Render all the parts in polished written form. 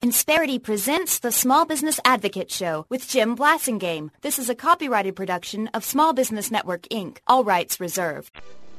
Insperity presents the Small Business Advocate Show with Jim Blasingame. This is a copyrighted production of Small Business Network, Inc. All rights reserved.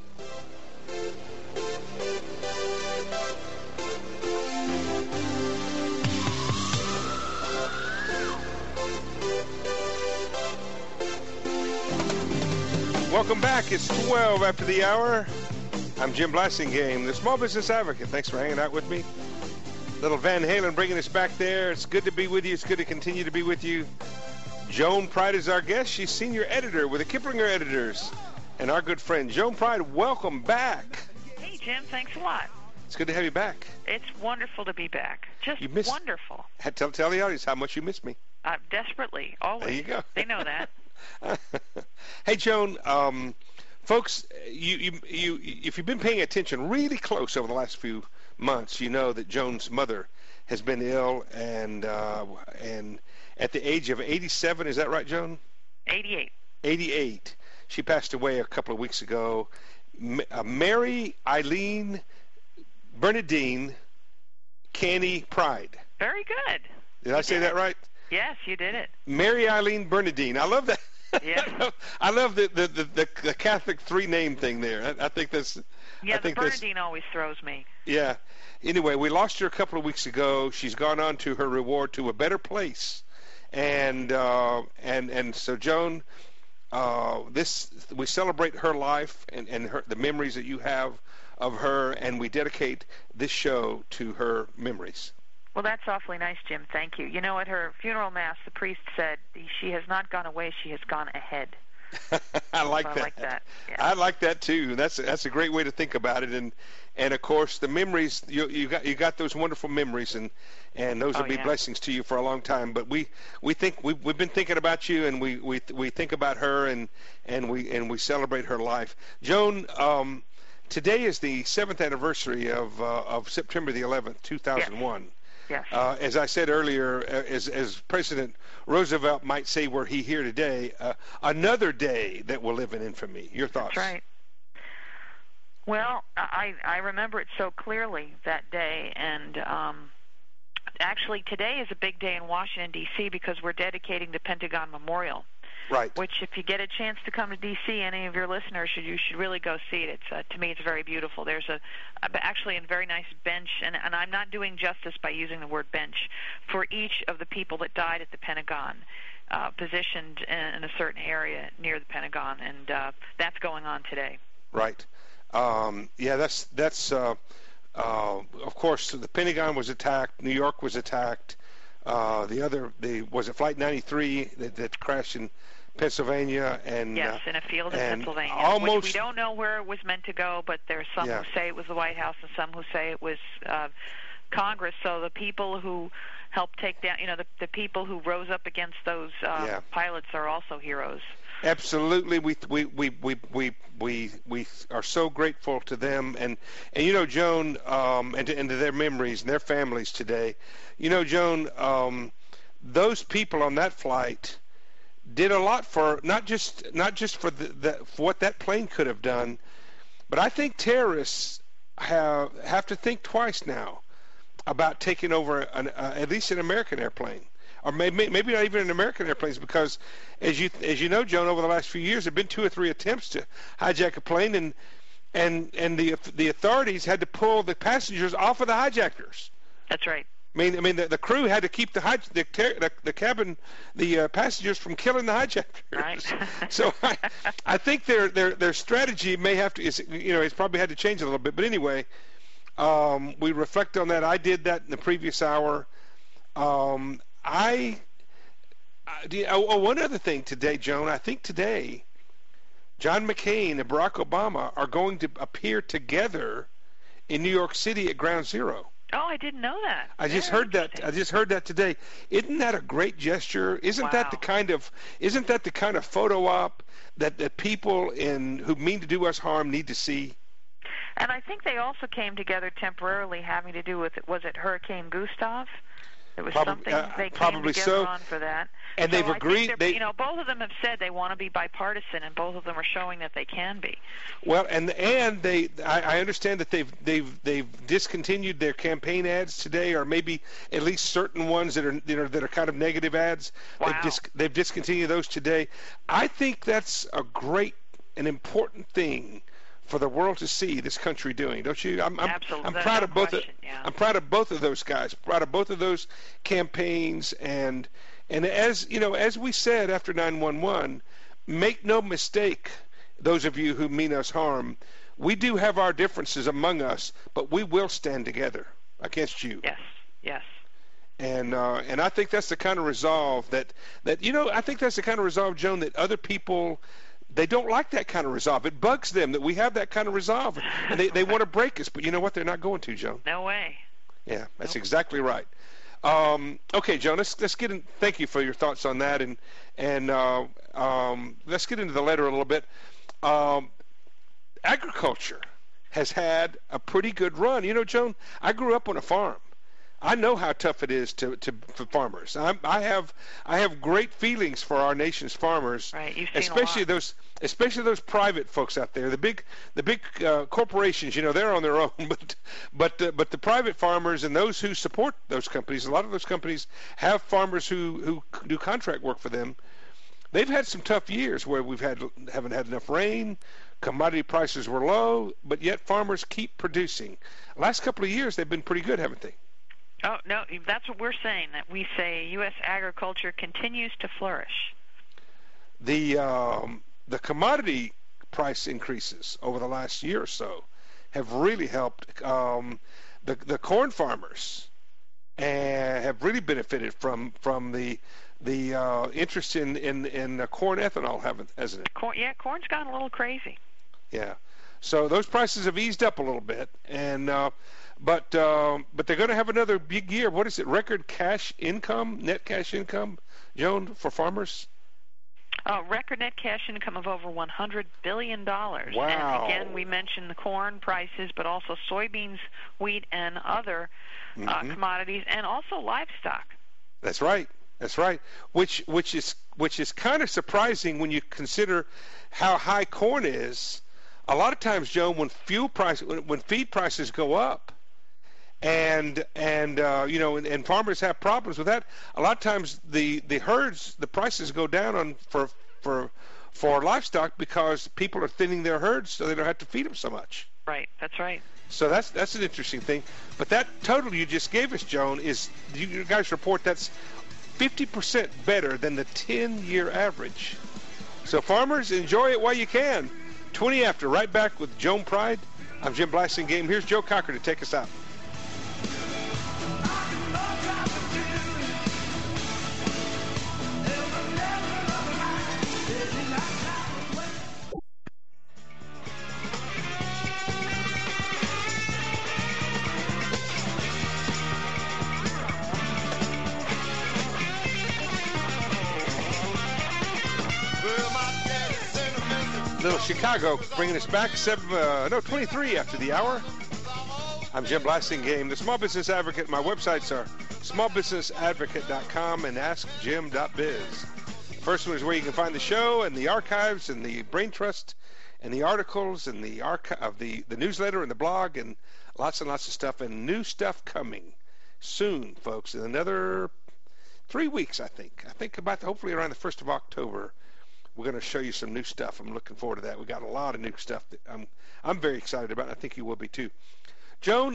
Welcome back. It's 12 after the hour. I'm Jim Blasingame, the Small Business Advocate. Thanks for hanging out with me. Little Van Halen bringing us back there. It's good to be with you. It's good to continue to be with you. Joan Pride is our guest. She's senior editor with the Kiplinger Editors. And our good friend, Joan Pride, welcome back. Hey, Jim. Thanks a lot. It's good to have you back. It's wonderful to be back. Just wonderful. Tell the audience how much you miss me. Desperately, always. There you go. They know that. Hey, Joan, folks, if you've been paying attention really close over the last few months, you know that Joan's mother has been ill, and at the age of 87, is that right, Joan? 88. 88. She passed away a couple of weeks ago. Mary Eileen Bernadine Canny Pride. Very good. Did I say that right? Yes, you did it. Mary Eileen Bernadine. I love that. Yeah. I love the Catholic three-name thing there. I think that's... Yeah, the Bernadine always throws me. Yeah. Anyway, we lost her a couple of weeks ago. She's gone on to her reward to a better place. And so, Joan, we celebrate her life and the memories that you have of her, and we dedicate this show to her memories. Well, that's awfully nice, Jim. Thank you. You know, at her funeral mass, the priest said, "She has not gone away; she has gone ahead." I like that. I like that. Yeah. I like that too. That's a great way to think about it. And of course, the memories you got those wonderful memories, and those will be blessings to you for a long time. But we think we've been thinking about you, and we think about her, and we celebrate her life. Joan, today is the 7th anniversary of September the 11th, 2001. Yes. As I said earlier, as President Roosevelt might say were he here today, another day that will live in infamy. Your thoughts? That's right. Well, I remember it so clearly that day, and actually today is a big day in Washington, D.C., because we're dedicating the Pentagon Memorial. Right. Which, if you get a chance to come to D.C., any of your listeners, you should really go see it. It's to me, it's very beautiful. There's actually a very nice bench, and I'm not doing justice by using the word bench, for each of the people that died at the Pentagon, positioned in a certain area near the Pentagon, and that's going on today. Right. Yeah, that's of course, the Pentagon was attacked. New York was attacked. Was it Flight 93 that crashed in Pennsylvania? And yes, in a field in Pennsylvania, which we don't know where it was meant to go, but there's some who say it was the White House and some who say it was Congress. So the people who helped take down, the people who rose up against those pilots are also heroes. Absolutely, we are so grateful to them, and Joan, and to their memories and their families today. Joan, those people on that flight did a lot for not just for for what that plane could have done, but I think terrorists have to think twice now about taking over at least an American airplane. Or maybe not even in American airplanes, because as you know, Joan, over the last few years, there have been 2 or 3 attempts to hijack a plane, and the authorities had to pull the passengers off of the hijackers. That's right. I mean, the crew had to keep the passengers from killing the hijackers. Right. So I think their strategy may have to it's probably had to change a little bit. But anyway, we reflect on that. I did that in the previous hour. One other thing today, Joan. I think today, John McCain and Barack Obama are going to appear together in New York City at Ground Zero. Oh, I didn't know that. I just heard that today. Isn't that a great gesture? Isn't that the kind of photo op that people who mean to do us harm need to see? And I think they also came together temporarily, having to do with, was it Hurricane Gustav? There was Probably, something they came probably together so. on for that. And so they've agreed. Both of them have said they want to be bipartisan, and both of them are showing that they can be. Well, I understand that they've discontinued their campaign ads today, or maybe at least certain ones that are kind of negative ads. Wow. They've discontinued those today. I think that's a great and important thing for the world to see this country doing, don't you? Absolutely. I'm proud of both. Yeah. I'm proud of both of those guys. Proud of both of those campaigns, and as you know, as we said after 9/11, make no mistake, those of you who mean us harm, we do have our differences among us, but we will stand together against you. Yes. And I think that's the kind of resolve that I think that's the kind of resolve, Joan, that other people. They don't like that kind of resolve. It bugs them that we have that kind of resolve, and they want to break us. But you know what? They're not going to, Joan. No way. Yeah, that's exactly right. Okay, Joan, let's get in. Thank you for your thoughts on that, and let's get into the letter a little bit. Agriculture has had a pretty good run. You know, Joan, I grew up on a farm. I know how tough it is for farmers. I have great feelings for our nation's farmers, right? You've seen especially those private folks out there. The big corporations, they're on their own, but the private farmers and those who support those companies, a lot of those companies have farmers who do contract work for them. They've had some tough years where haven't had enough rain. Commodity prices were low, but yet farmers keep producing. The last couple of years, they've been pretty good, haven't they? Oh, no, that's what we're saying, that we say U.S. agriculture continues to flourish. The commodity price increases over the last year or so have really helped the corn farmers, and have really benefited from the interest in corn ethanol, hasn't it? Corn's gone a little crazy. Yeah. So those prices have eased up a little bit, and but they're going to have another big year. What is it? Record net cash income, Joan, for farmers? Record net cash income of over $100 billion. Wow. And again, we mentioned the corn prices, but also soybeans, wheat, and other commodities, and also livestock. That's right. Which is kind of surprising when you consider how high corn is. A lot of times, Joan, when feed prices go up, and farmers have problems with that, a lot of times the herds, the prices go down for livestock because people are thinning their herds so they don't have to feed them so much. Right, that's right. So that's an interesting thing. But that total you just gave us, Joan, is, you guys report that's 50% better than the 10-year average. So farmers, enjoy it while you can. 20 after, right back with Joan Pride. I'm Jim Blasingame. Here's Joe Cocker to take us out. Little Chicago bringing us back 23 after the hour. I'm Jim Blasingame, the Small Business Advocate. My websites are smallbusinessadvocate.com and askjim.biz. First one is where you can find the show and the archives and the brain trust and the articles and the the newsletter and the blog and lots of stuff, and new stuff coming soon, folks. In another 3 weeks, I think hopefully around the 1st of October. We're going to show you some new stuff. I'm looking forward to that. We got a lot of new stuff that I'm very excited about. I think you will be too. Joan,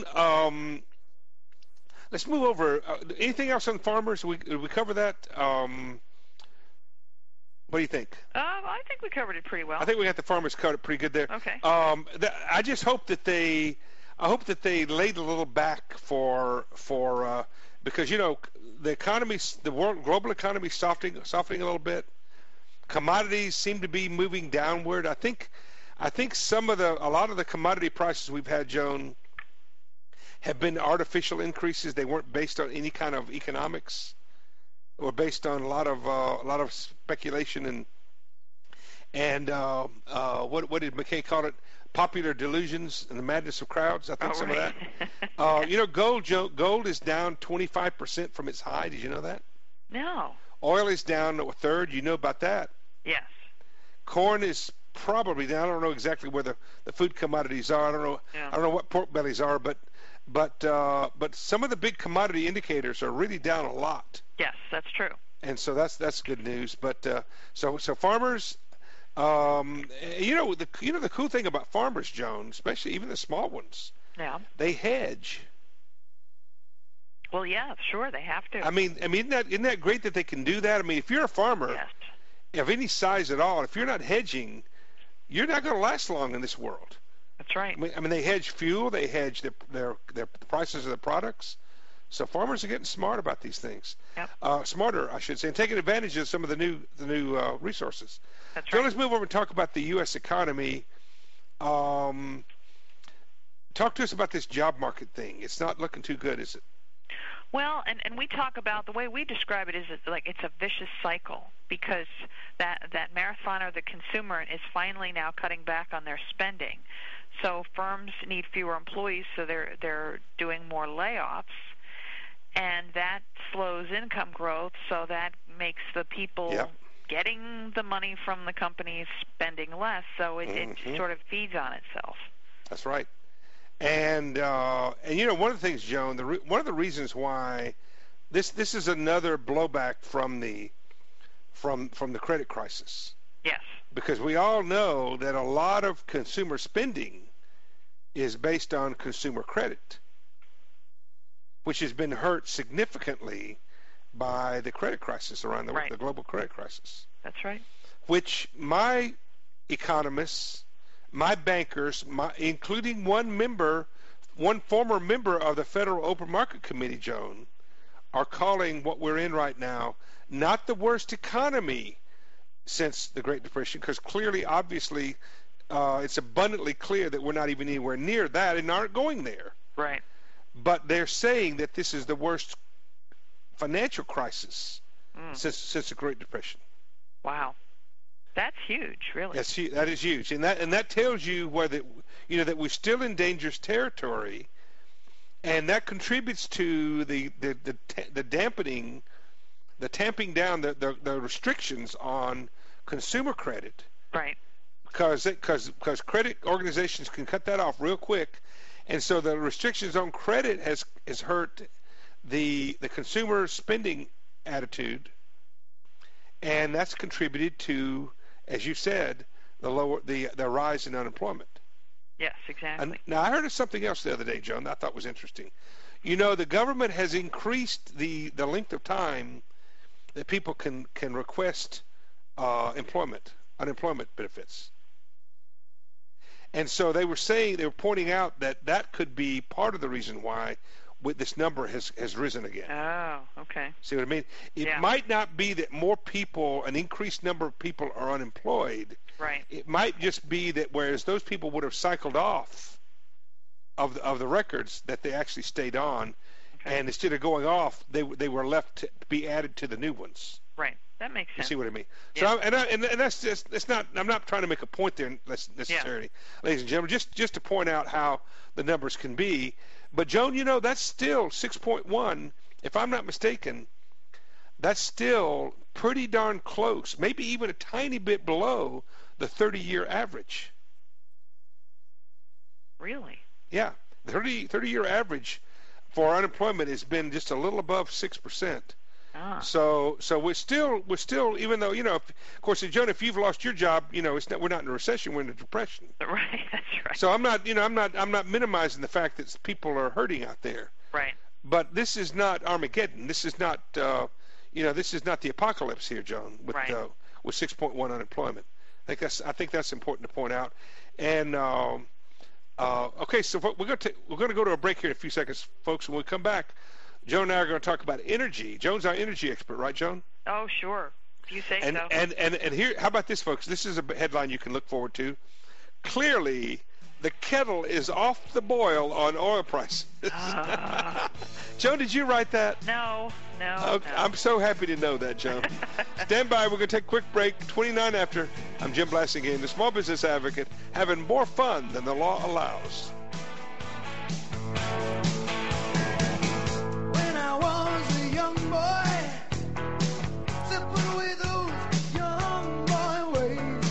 let's move over. Anything else on farmers? Did we cover that? What do you think? I think we covered it pretty well. I think we got the farmers covered pretty good there. Okay. I just hope that they laid a little back for because the economy, global economy softening a little bit. Commodities seem to be moving downward. I think a lot of the commodity prices we've had, Joan, have been artificial increases. They weren't based on any kind of economics, or based on a lot of speculation and what did McKay call it? Popular Delusions and the Madness of Crowds. I think some right. of that. You know, gold is down 25% from its high. Did you know that? No. Oil is down a third. You know about that? Yes. Corn is probably down. I don't know exactly where the food commodities are. I don't know. Yeah. I don't know what pork bellies are, but some of the big commodity indicators are really down a lot. Yes, that's true. And so that's good news. But so farmers, you know the cool thing about farmers, Joan, especially even the small ones, Yeah. they hedge. Well, yeah, sure, they have to. I mean, isn't that great that they can do that? I mean, if you're a farmer Yes. of any size at all, if you're not hedging, you're not going to last long in this world. That's right. I mean, they hedge fuel, they hedge their prices of the products. So farmers are getting smart about these things. Yep. Smarter, I should say, and taking advantage of some of the new resources. That's So right. let's move over and talk about the U.S. economy. Talk to us about this job market thing. It's not looking too good, is it? Well, and we talk about, the way we describe it is like it's a vicious cycle, because that marathoner, the consumer, is finally now cutting back on their spending. So firms need fewer employees, so they're doing more layoffs, and that slows income growth, so that makes the people getting the money from the companies spending less, so it sort of feeds on itself. That's right. And you know, one of the things, Joan, one of the reasons why this is another blowback from the credit crisis. Yes. Because we all know that a lot of consumer spending is based on consumer credit, which has been hurt significantly by the credit crisis around the world, the global credit crisis. That's right. Which my economists, my bankers, including one former member of the Federal Open Market Committee, Joan, are calling what we're in right now not the worst economy since the Great Depression, because clearly, obviously, it's abundantly clear that we're not even anywhere near that and aren't going there. Right. But they're saying that this is the worst financial crisis since the Great Depression. Wow. That's huge, really. That is huge, and that tells you that we're still in dangerous territory, and that contributes to the dampening, the tamping down, the restrictions on consumer credit. Right. Because credit organizations can cut that off real quick, and so the restrictions on credit has hurt the consumer spending attitude, and that's contributed to, as you said, the rise in unemployment. Yes, exactly. Now, I heard of something else the other day, Joan, that I thought was interesting. You know, the government has increased the length of time that people can request unemployment benefits. And so they were pointing out that could be part of the reason why this number has risen again. Oh, okay. See what I mean? It might not be that an increased number of people are unemployed. Right. It might just be that whereas those people would have cycled off of the records, that they actually stayed on, and instead of going off, they were left to be added to the new ones. Right. That makes sense. You see what I mean? Yeah. So, and that's just, it's not. I'm not trying to make a point there necessarily, ladies and gentlemen. Just to point out how the numbers can be. But Joan, you know, that's still 6.1. If I'm not mistaken, that's still pretty darn close. Maybe even a tiny bit below the 30-year average. Really? Yeah, the 30-year average for unemployment has been just a little above 6%. Ah. So we're still, even though, you know, of course, Joan, if you've lost your job, you know, we're not in a recession, we're in a depression. Right, that's right. So I'm not minimizing the fact that people are hurting out there. Right. But this is not Armageddon. This is not, this is not the apocalypse here, Joan, with 6.1 unemployment. I think that's important to point out. And okay, so we're going to go to a break here in a few seconds, folks. When we come back, Joan and I are going to talk about energy. Joan's our energy expert, right, Joan? Oh, sure. You say so. And here, how about this, folks? This is a headline you can look forward to. Clearly, the kettle is off the boil on oil prices. Joan, did you write that? No. Okay, no. I'm so happy to know that, Joan. Stand by. We're going to take a quick break. 29 after. I'm Jim Blasingame, the Small Business Advocate, having more fun than the law allows. When I was a young boy, sipping away those young boy ways.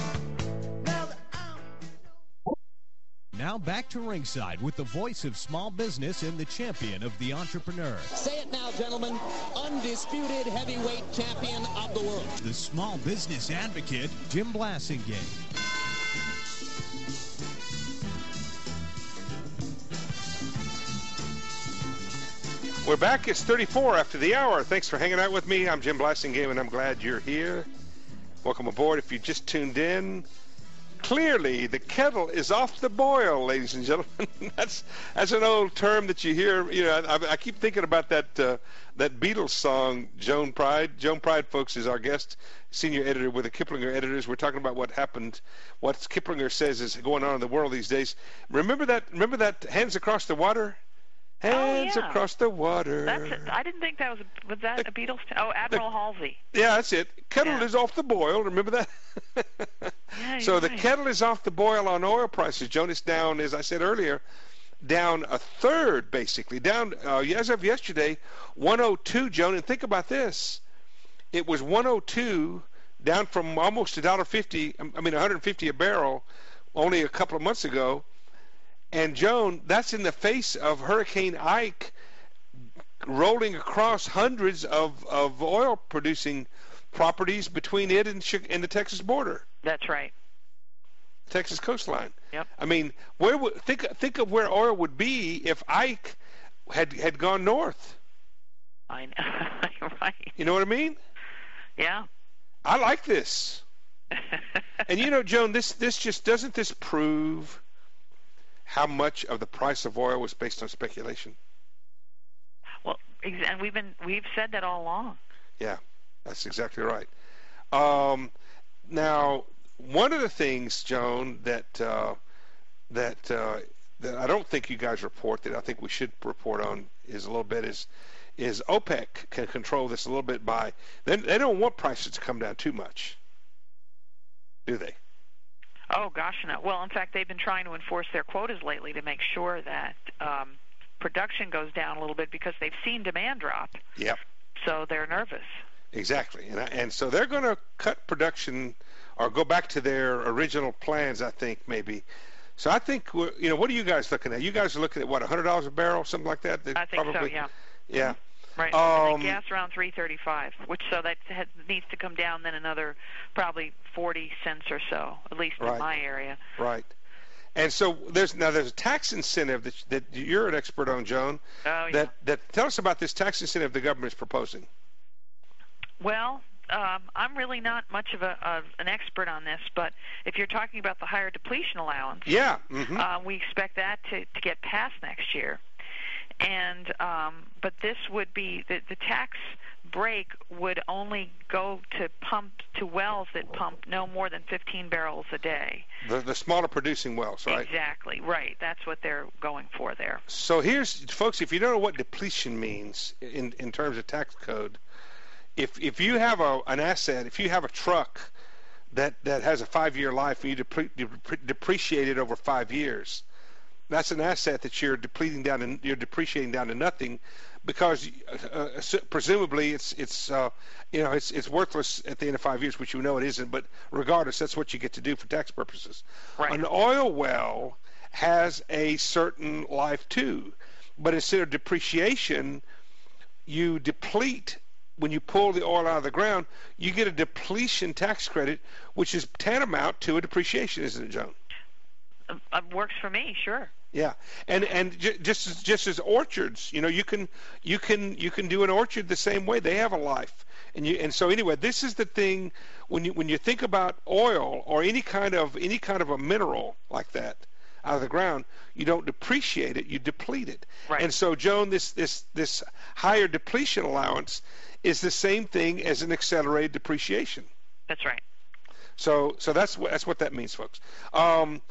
Now back to ringside with the voice of small business and the champion of the entrepreneur. Say it now, gentlemen. Undisputed heavyweight champion of the world. The small business advocate, Jim Blasingame. We're back. It's 34 after the hour. Thanks for hanging out with me. I'm Jim Blasingame, and I'm glad you're here. Welcome aboard. If you just tuned in, clearly the kettle is off the boil, ladies and gentlemen. That's an old term that you hear. You know, I keep thinking about that Beatles song, Joan Pride. Joan Pride, folks, is our guest, senior editor with the Kiplinger Editors. We're talking about what Kiplinger says is going on in the world these days. Remember that Hands Across the Water? Hands across the water. That's it. I didn't think that was that a Beatles? Admiral Halsey. Yeah, that's it. Kettle is off the boil. Remember that? So the kettle is off the boil on oil prices. Jonas down, as I said earlier, down a third, basically. Down, as of yesterday, 102, Joan. And think about this. It was 102, down from almost $1.50 a barrel only a couple of months ago. And, Joan, that's in the face of Hurricane Ike rolling across hundreds of oil-producing properties between it and the Texas border. That's right. Texas coastline. Yep. I mean, think of where oil would be if Ike had gone north. I know. Right. You know what I mean? Yeah. I like this. And, you know, Joan, this just doesn't this prove how much of the price of oil was based on speculation? Well, and we've said that all along. Yeah, that's exactly right. Now, one of the things, Joan, that I don't think you guys report, that I think we should report on is OPEC can control this a little bit by they don't want prices to come down too much, do they? Oh, gosh, no. Well, in fact, they've been trying to enforce their quotas lately to make sure that production goes down a little bit because they've seen demand drop. Yep. So they're nervous. Exactly. And so they're going to cut production or go back to their original plans, I think, maybe. So I think, what are you guys looking at? You guys are looking at, what, $100 a barrel, something like that? I think so, yeah. Yeah. Right. And gas around $3.35, so that needs to come down then another probably 40 cents or so, at least in my area. Right. And so there's a tax incentive that you're an expert on, Joan. Oh, yeah. That tell us about this tax incentive the government is proposing. Well, I'm really not much of an expert on this, but if you're talking about the higher depletion allowance, we expect that to get passed next year. And but this would be the tax break would only go to wells that pump no more than 15 barrels a day. The smaller producing wells, right? Exactly, right. That's what they're going for there. So here's, folks, if you don't know what depletion means in terms of tax code, if you have an asset, if you have a truck that has a 5-year life and you depreciate it over 5 years, that's an asset that you're depreciating down to nothing, because presumably it's worthless at the end of 5 years, which you know it isn't. But regardless, that's what you get to do for tax purposes. Right. An oil well has a certain life too, but instead of depreciation, you deplete. When you pull the oil out of the ground, you get a depletion tax credit, which is tantamount to a depreciation, isn't it, Joan? Works for me, sure. Yeah, and just as orchards, you can do an orchard the same way. They have a life, and so anyway, this is the thing when you think about oil or any kind of a mineral like that out of the ground, you don't depreciate it, you deplete it. Right. And so, Joan, this higher depletion allowance is the same thing as an accelerated depreciation. That's right. So that's what that means, folks.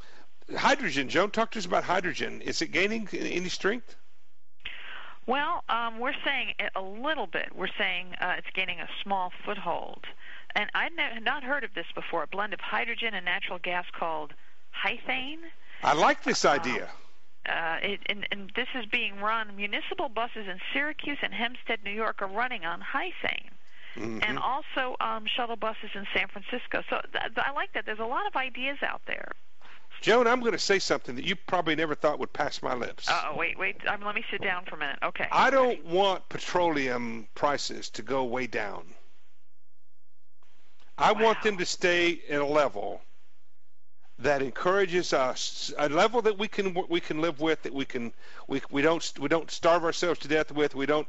hydrogen, Joan, talk to us about hydrogen. Is it gaining any strength? Well, we're saying it a little bit. We're saying it's gaining a small foothold. And I'd not heard of this before, a blend of hydrogen and natural gas called Hythane. I like this idea. And this is being run. Municipal buses in Syracuse and Hempstead, New York, are running on Hythane. Mm-hmm. And also shuttle buses in San Francisco. So I like that. There's a lot of ideas out there. Joan, I'm going to say something that you probably never thought would pass my lips. Wait. Let me sit down for a minute. Okay. I don't want petroleum prices to go way down. I want them to stay at a level that encourages us, a level that we can live with, that we don't starve ourselves to death with, that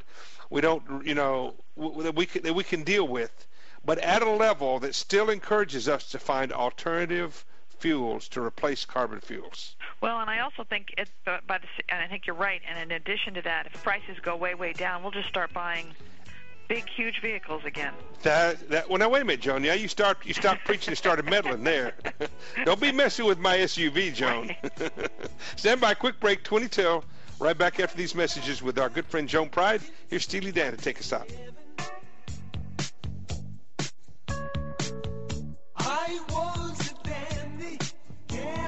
we can deal with, but at a level that still encourages us to find alternative fuels to replace carbon fuels. Well, and I also think and I think you're right. And in addition to that, if prices go way down, we'll just start buying big, huge vehicles again. Well, now wait a minute, Joan. Now you stopped preaching and started meddling there. Don't be messing with my SUV, Joan. Stand by. Quick break. 20 till. Right back after these messages with our good friend Joan Pride. Here's Steely Dan to take us out. I was a dandy, yeah.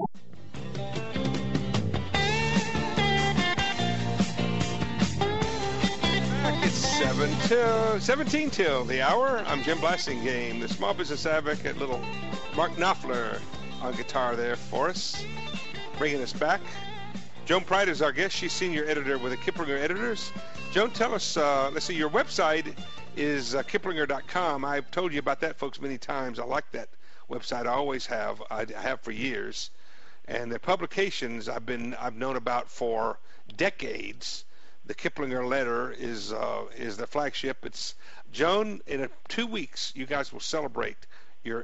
It's 17 till the hour. I'm Jim Blasingame, the small business advocate. Little Mark Knopfler on guitar there for us, bringing us back. Joan Pride is our guest. She's senior editor with the Kiplinger Editors. Joan, tell us, let's see, your website is kiplinger.com. I've told you about that, folks, many times. I like that website. I always have. I have for years. And the publications I've known about for decades. The Kiplinger Letter is the flagship. It's Joan. In 2 weeks, you guys will celebrate your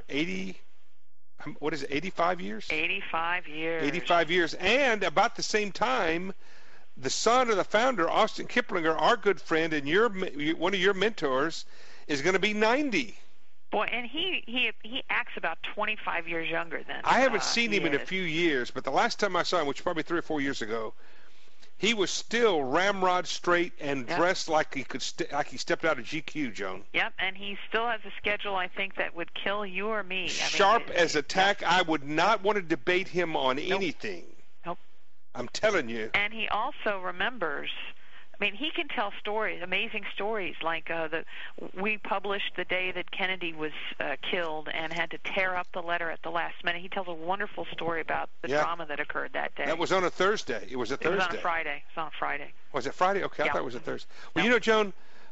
85 years? 85 years. 85 years. And about the same time, the son of the founder, Austin Kiplinger, our good friend and one of your mentors, is going to be 90. Boy, and he acts about 25 years younger than I haven't seen him in a few years, but the last time I saw him, which was probably 3 or 4 years ago, he was still ramrod straight and dressed like he stepped out of GQ, Joan. Yep, and he still has a schedule, I think, that would kill you or me. Sharp as a tack. I would not want to debate him on anything. Nope. I'm telling you. And he also remembers. I mean, he can tell stories, amazing stories, like we published the day that Kennedy was killed and had to tear up the letter at the last minute. He tells a wonderful story about the drama that occurred that day. That was on a Thursday. It was a Thursday. It was on a Friday. It was on a Friday. Was it Friday? Okay, I thought it was a Thursday. Well, you know, Joan,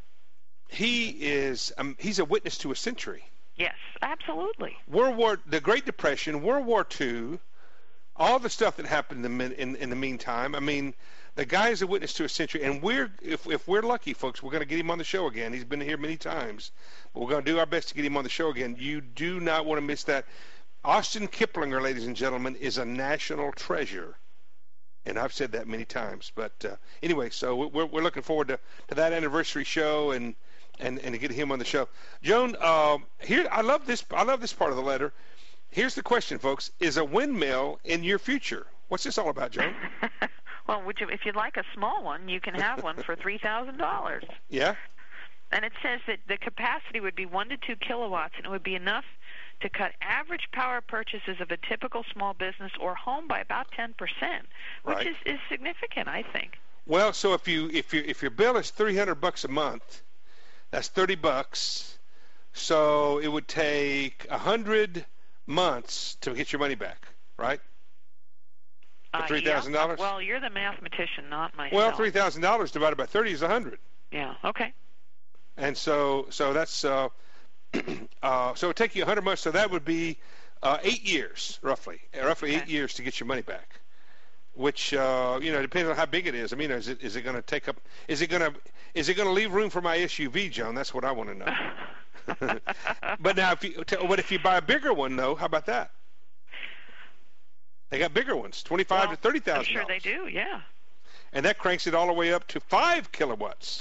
he's a witness to a century. Yes, absolutely. The Great Depression, World War II, all the stuff that happened in the meantime. I mean, the guy is a witness to a century, and if we're lucky, folks, we're going to get him on the show again. He's been here many times, but we're going to do our best to get him on the show again. You do not want to miss that. Austin Kiplinger, ladies and gentlemen, is a national treasure, and I've said that many times. But anyway, so we're looking forward to that anniversary show and to get him on the show. Joan, here I love this part of the letter. Here's the question, folks: is a windmill in your future? What's this all about, Joan? Well, if you'd like a small one, you can have one for $3,000. Yeah. And it says that the capacity would be 1 to 2 kilowatts, and it would be enough to cut average power purchases of a typical small business or home by about 10%, which is significant, I think. Well, so if your bill is $300 a month, that's $30. So it would take 100 months to get your money back, right? $3,000? Yeah. Well, you're the mathematician, not myself. Well, $3,000 divided by 30 is 100. Yeah. Okay. And so that's so it would take you 100 months. So that would be 8 years, roughly 8 years to get your money back. Which depends on how big it is. I mean, is it going to take up? Is it going to leave room for my SUV, Joan? That's what I want to know. But now, if you buy a bigger one, though, how about that? They got bigger ones, $25,000 to $30,000. I'm sure they do, yeah. And that cranks it all the way up to 5 kilowatts.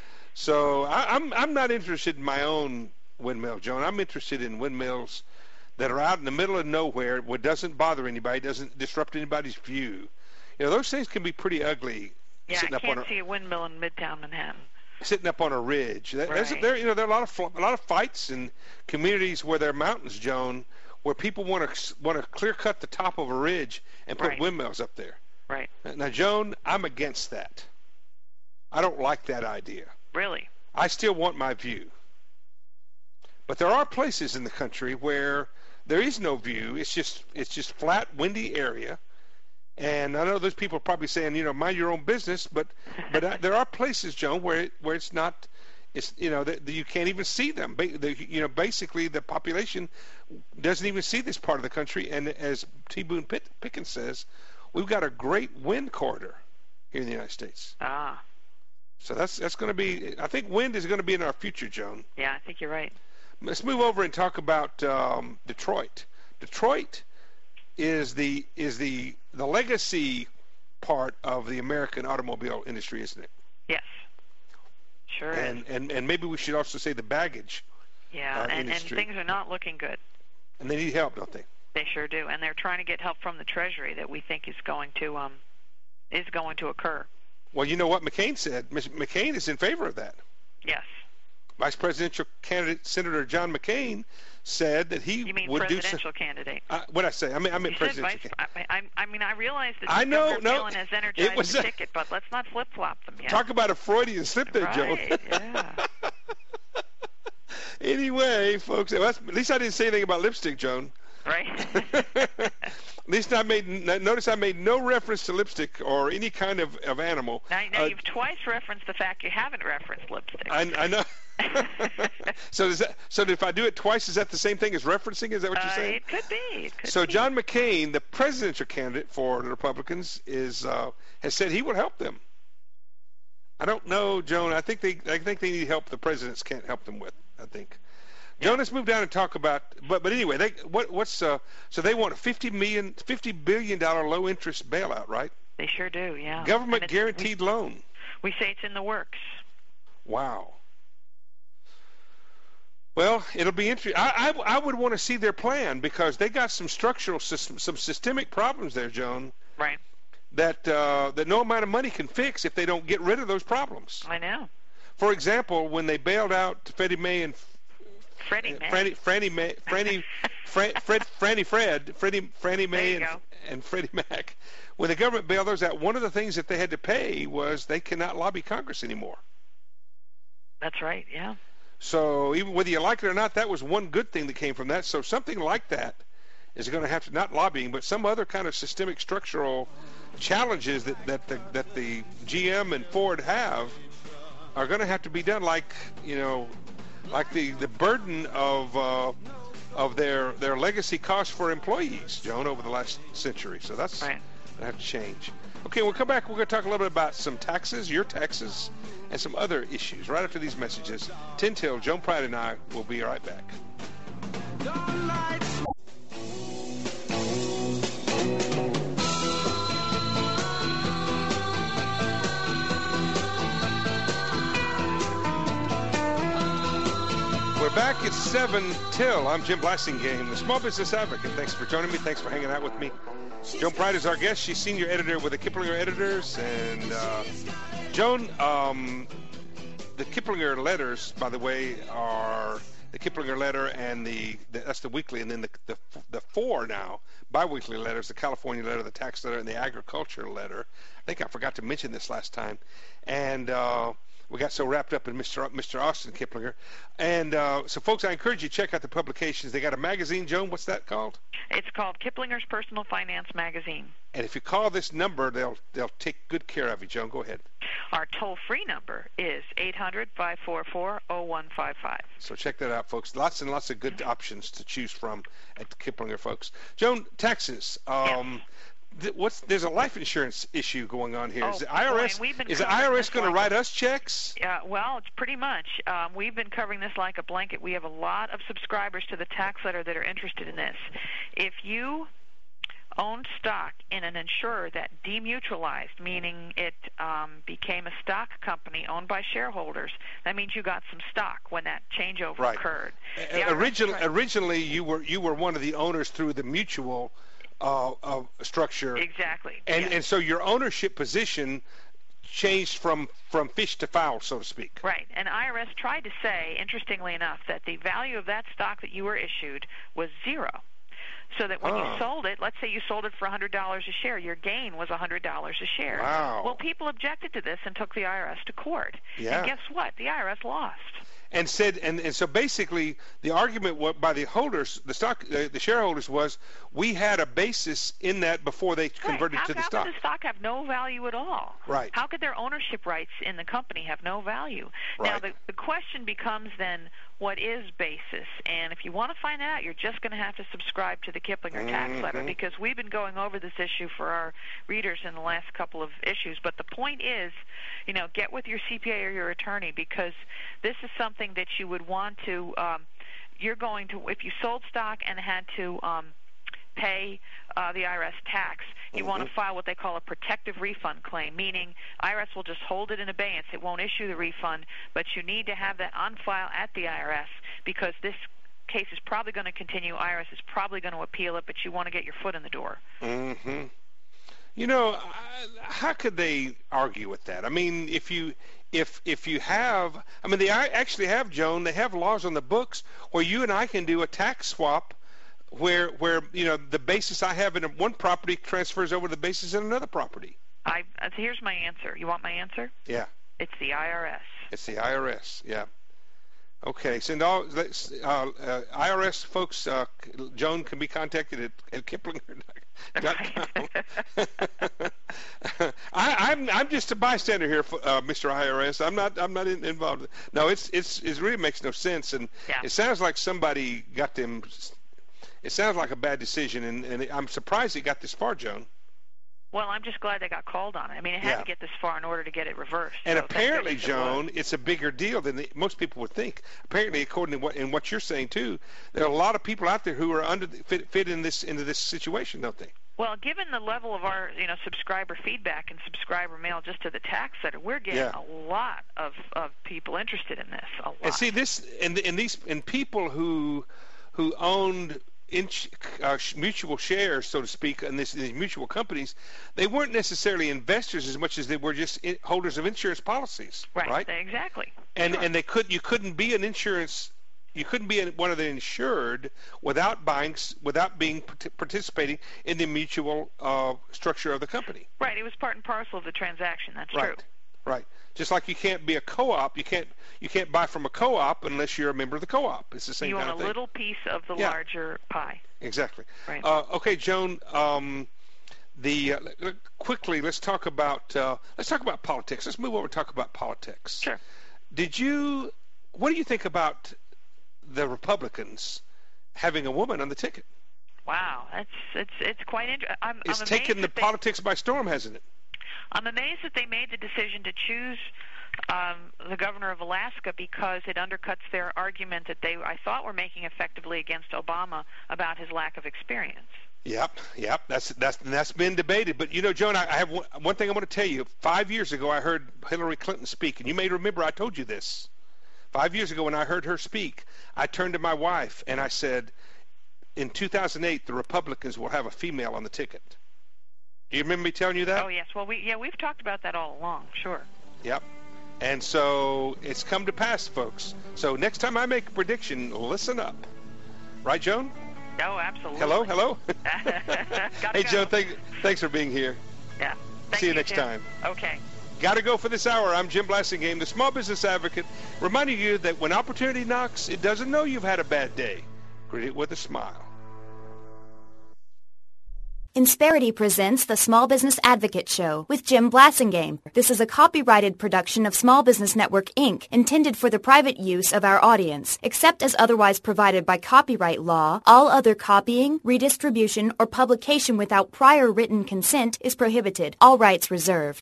So I'm not interested in my own windmill, Joan. I'm interested in windmills that are out in the middle of nowhere, what doesn't bother anybody, doesn't disrupt anybody's view. You know, those things can be pretty ugly. Yeah, I can't see a windmill in Midtown Manhattan. Sitting up on a ridge. Right. There are a lot of fights in communities where there are mountains, Joan, where people want to clear cut the top of a ridge and put windmills up there. Right. Now, Joan, I'm against that. I don't like that idea. Really? I still want my view. But there are places in the country where there is no view. It's just flat, windy area. And I know those people are probably saying, you know, mind your own business, but there are places, Joan, where it's not, it's, you know, that you can't even see them. You know, basically the population doesn't even see this part of the country. And as T. Boone Pickens says, we've got a great wind corridor here in the United States. Ah. So that's going to be, I think wind is going to be in our future, Joan. Yeah, I think you're right. Let's move over and talk about Detroit. Detroit is the legacy part of the American automobile industry, isn't it? Yes, sure is. And maybe we should also say the baggage. Yeah, and things are not looking good. And they need help, don't they? They sure do, and they're trying to get help from the Treasury that we think is going to occur. Well, you know what McCain said. McCain is in favor of that. Yes. Vice presidential candidate Senator John McCain said that he you mean would do presidential candidate? What I say? I meant presidential. I mean, I realize that I know, feeling as energized as a ticket, but let's not flip flop them yet. Talk about a Freudian slip there, Joe. Right? Yeah. Anyway, folks, at least I didn't say anything about lipstick, Joan. Right. At least notice I made no reference to lipstick or any kind of animal. Now you've twice referenced the fact you haven't referenced lipstick. I know. So if I do it twice, is that the same thing as referencing? Is that what you're saying? It could be. So John McCain, the presidential candidate for the Republicans, has said he will help them. I don't know, Joan. I think they need help the presidents can't help them with. I think. Yeah. Joan, let's move down and talk about. But anyway, so they want a $50 billion low interest bailout, right? They sure do. Yeah. Government guaranteed loan. We say it's in the works. Wow. Well, it'll be interesting. I would want to see their plan because they got some some systemic problems there, Joan. Right. That no amount of money can fix if they don't get rid of those problems. I know. For example, when they bailed out Freddie Mae and Fannie Mae and Freddie Mac, when the government bailed those out, one of the things that they had to pay was they cannot lobby Congress anymore. That's right. Yeah. So even whether you like it or not, that was one good thing that came from that. So something like that is going to have to, not lobbying, but some other kind of systemic structural challenges that the GM and Ford have are going to have to be done, like the burden of their legacy costs for employees, Joan, over the last century. So that's right. Going to have to change. Okay, we'll come back. We're going to talk a little bit about some taxes, your taxes, and some other issues right after these messages. 10 till, Joan Pride and I will be right back. We're back at 7 till. I'm Jim Blassingame, the Small Business Advocate. Thanks for joining me. Thanks for hanging out with me. Joan Pride is our guest. She's senior editor with the Kiplinger Editors. And Joan, the Kiplinger letters, by the way, are the Kiplinger letter and that's the weekly, and then the four now biweekly letters: the California letter, the tax letter, and the agriculture letter. I think I forgot to mention this last time, and we got so wrapped up in Mr. Austin Kiplinger. And so, folks, I encourage you to check out the publications. They got a magazine, Joan. What's that called? It's called Kiplinger's Personal Finance Magazine. And if you call this number, they'll take good care of you, Joan. Go ahead. Our toll-free number is 800-544-0155. So check that out, folks. Lots and lots of good options to choose from at Kiplinger, folks. Joan, taxes. There's a life insurance issue going on here. Is the IRS going to write us checks? Yeah, well, it's pretty much. We've been covering this like a blanket. We have a lot of subscribers to the tax letter that are interested in this. If you owned stock in an insurer that demutualized, meaning it became a stock company owned by shareholders, that means you got some stock when that changeover occurred. Originally, you were one of the owners through the mutual structure. Exactly. And so your ownership position changed from fish to fowl, so to speak. Right. And IRS tried to say, interestingly enough, that the value of that stock that you were issued was zero. So that when you sold it, let's say you sold it for $100 a share, your gain was $100 a share. Wow. Well, people objected to this and took the IRS to court. Yeah. And guess what? The IRS lost. And said, and so basically, the argument by the holders, the shareholders, was we had a basis in that before they converted to the stock. How could the stock have no value at all? Right. How could their ownership rights in the company have no value? Right. Now, the question becomes then, what is basis? And if you want to find out, you're just going to have to subscribe to the Kiplinger tax letter, because we've been going over this issue for our readers in the last couple of issues. But the point is, get with your CPA or your attorney, because this is something that you would want to, if you sold stock and had to pay the IRS tax, you want to file what they call a protective refund claim, meaning IRS will just hold it in abeyance. It won't issue the refund, but you need to have that on file at the IRS, because this case is probably going to continue. IRS is probably going to appeal it, but you want to get your foot in the door. Mm-hmm. How could they argue with that? I mean, if you have, they actually have, Joan, they have laws on the books where you and I can do a tax swap where the basis I have in one property transfers over to the basis in another property. Here's my answer. You want my answer? Yeah. It's the IRS. It's the IRS, yeah. Okay, so IRS folks, Joan can be contacted at Kiplinger.com. I'm just a bystander here, Mr. IRS. I'm not involved. No, it really makes no sense, and it sounds like somebody got them. It sounds like a bad decision, and I'm surprised it got this far, Joan. Well, I'm just glad they got called on it. I mean, it had to get this far in order to get it reversed. And apparently, Joan, it's a bigger deal than most people would think. Apparently, according to what you're saying too, there are a lot of people out there who are fit into this situation, don't they? Well, given the level of our subscriber feedback and subscriber mail just to the tax center, we're getting a lot of people interested in this. A lot. And see this, and people who owned mutual shares, so to speak, in these mutual companies, they weren't necessarily investors as much as they were just holders of insurance policies. Right. Exactly. And you couldn't be an insurance. You couldn't be one of the insured without participating in the mutual structure of the company. Right. It was part and parcel of the transaction. That's true. Right. Just like you can't be a co-op, you can't buy from a co-op unless you're a member of the co-op. It's the same kind of thing. You want a little piece of the larger pie. Exactly. Right. Okay, Joan. Quickly, let's talk about politics. Let's move over and talk about politics. Sure. What do you think about the Republicans having a woman on the ticket? Wow, it's quite interesting. It's taken the politics by storm, hasn't it? I'm amazed that they made the decision to choose the governor of Alaska, because it undercuts their argument that I thought were making effectively against Obama about his lack of experience. Yep. That's been debated. But Joan, I have one thing I want to tell you. 5 years ago, I heard Hillary Clinton speak, and you may remember I told you this. 5 years ago, when I heard her speak, I turned to my wife and I said, in 2008, the Republicans will have a female on the ticket. Do you remember me telling you that? Oh, yes. Well, we've talked about that all along, sure. Yep. And so it's come to pass, folks. So next time I make a prediction, listen up. Right, Joan? Oh, absolutely. Hello? Hey, go. Joan, thanks for being here. Yeah. See you next time. Okay. Got to go for this hour. I'm Jim Blasingame, the Small Business Advocate, reminding you that when opportunity knocks, it doesn't know you've had a bad day. Greet it with a smile. Insperity presents the Small Business Advocate Show with Jim Blasingame. This is a copyrighted production of Small Business Network, Inc., intended for the private use of our audience. Except as otherwise provided by copyright law, all other copying, redistribution, or publication without prior written consent is prohibited. All rights reserved.